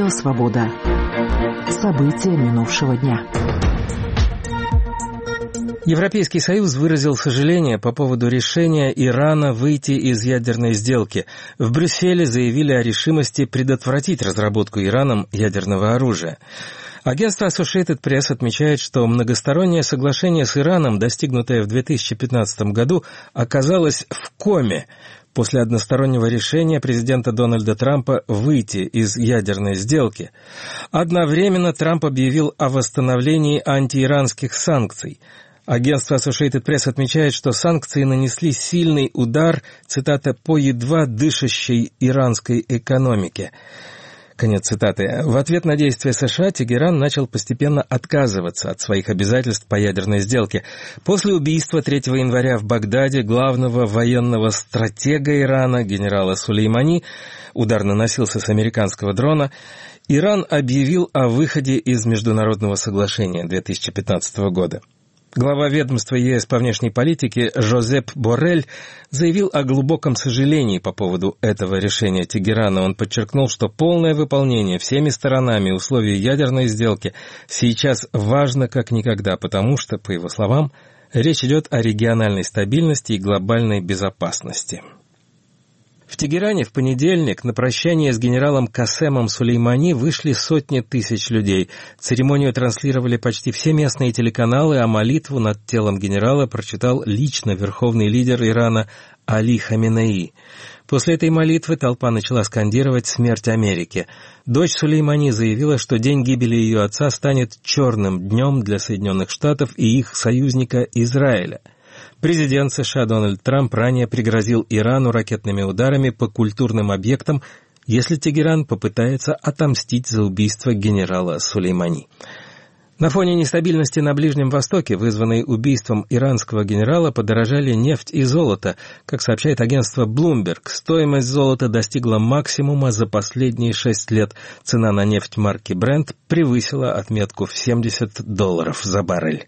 Радио «Свобода». События минувшего дня. Европейский Союз выразил сожаление по поводу решения Ирана выйти из ядерной сделки. В Брюсселе заявили о решимости предотвратить разработку Ираном ядерного оружия. Агентство Associated Press отмечает, что многостороннее соглашение с Ираном, достигнутое в 2015 году, оказалось в коме после одностороннего решения президента Дональда Трампа выйти из ядерной сделки. Одновременно Трамп объявил о восстановлении антииранских санкций. Агентство Associated Press отмечает, что санкции нанесли сильный удар, цитата, по едва дышащей иранской экономике. Конец цитаты. В ответ на действия США Тегеран начал постепенно отказываться от своих обязательств по ядерной сделке. После убийства 3 января в Багдаде главного военного стратега Ирана, генерала Сулеймани, удар наносился с американского дрона, Иран объявил о выходе из международного соглашения 2015 года. Глава ведомства ЕС по внешней политике Жозеп Боррель заявил о глубоком сожалении по поводу этого решения Тегерана. Он подчеркнул, что полное выполнение всеми сторонами условий ядерной сделки сейчас важно как никогда, потому что, по его словам, речь идет о региональной стабильности и глобальной безопасности. В Тегеране в понедельник на прощание с генералом Касемом Сулеймани вышли сотни тысяч людей. Церемонию транслировали почти все местные телеканалы, а молитву над телом генерала прочитал лично верховный лидер Ирана Али Хаминеи. После этой молитвы толпа начала скандировать «Смерть Америке». Дочь Сулеймани заявила, что день гибели ее отца станет черным днем для Соединенных Штатов и их союзника Израиля. Президент США Дональд Трамп ранее пригрозил Ирану ракетными ударами по культурным объектам, если Тегеран попытается отомстить за убийство генерала Сулеймани. На фоне нестабильности на Ближнем Востоке, вызванной убийством иранского генерала, подорожали нефть и золото. Как сообщает агентство Bloomberg, стоимость золота достигла максимума за последние 6 лет. Цена на нефть марки Brent превысила отметку в $70 за баррель.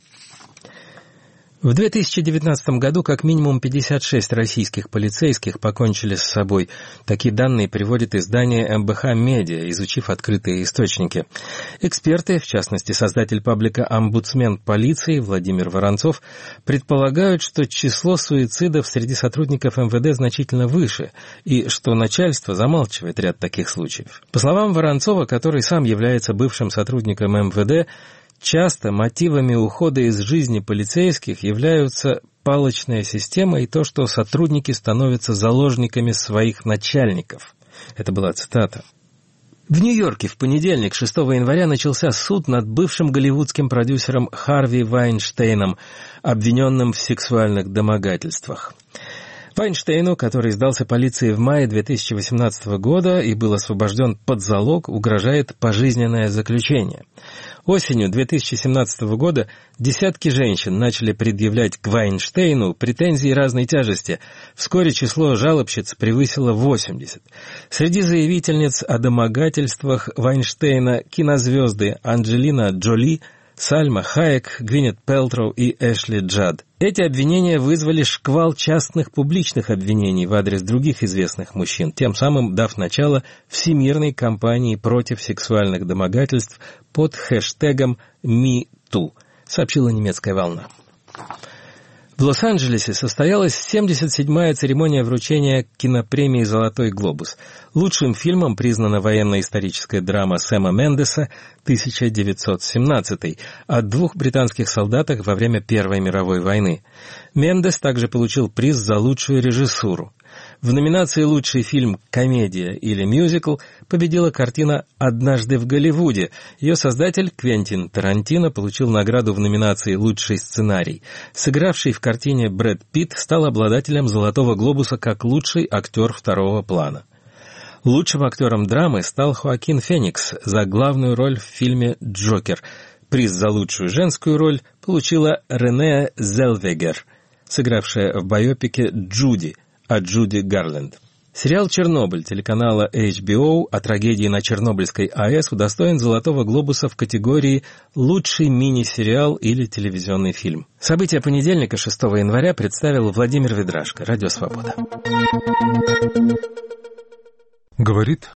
В 2019 году как минимум 56 российских полицейских покончили с собой. Такие данные приводит издание МБХ Медиа, изучив открытые источники. Эксперты, в частности создатель паблика «Омбудсмен полиции» Владимир Воронцов, предполагают, что число суицидов среди сотрудников МВД значительно выше, и что начальство замалчивает ряд таких случаев. По словам Воронцова, который сам является бывшим сотрудником МВД, часто мотивами ухода из жизни полицейских являются палочная система и то, что сотрудники становятся заложниками своих начальников. Это была цитата. В Нью-Йорке в понедельник, 6 января, начался суд над бывшим голливудским продюсером Харви Вайнштейном, обвиненным в сексуальных домогательствах. Вайнштейну, который сдался полиции в мае 2018 года и был освобожден под залог, угрожает пожизненное заключение. Осенью 2017 года десятки женщин начали предъявлять к Вайнштейну претензии разной тяжести. Вскоре число жалобщиц превысило 80. Среди заявительниц о домогательствах Вайнштейна кинозвезды Анджелина Джоли, Сальма Хайек, Гвинет Пэлтроу и Эшли Джад. Эти обвинения вызвали шквал частных публичных обвинений в адрес других известных мужчин, тем самым дав начало всемирной кампании против сексуальных домогательств под хэштегом MeToo, сообщила немецкая «Волна». В Лос-Анджелесе состоялась 77-я церемония вручения кинопремии «Золотой глобус». Лучшим фильмом признана военно-историческая драма Сэма Мендеса «1917» о 2 британских солдатах во время Первой мировой войны. Мендес также получил приз за лучшую режиссуру. В номинации «Лучший фильм, комедия или мюзикл» победила картина «Однажды в Голливуде». Ее создатель Квентин Тарантино получил награду в номинации «Лучший сценарий». Сыгравший в картине Брэд Питт стал обладателем «Золотого глобуса» как лучший актер второго плана. Лучшим актером драмы стал Хоакин Феникс за главную роль в фильме «Джокер». Приз за лучшую женскую роль получила Рене Зелвегер, сыгравшая в байопике «Джуди» о Джуди Гарленд. Сериал «Чернобыль» телеканала HBO о трагедии на Чернобыльской АЭС удостоен «Золотого глобуса» в категории «Лучший мини-сериал или телевизионный фильм». События понедельника, 6 января, представил Владимир Ведрашко, Радио «Свобода». Говорит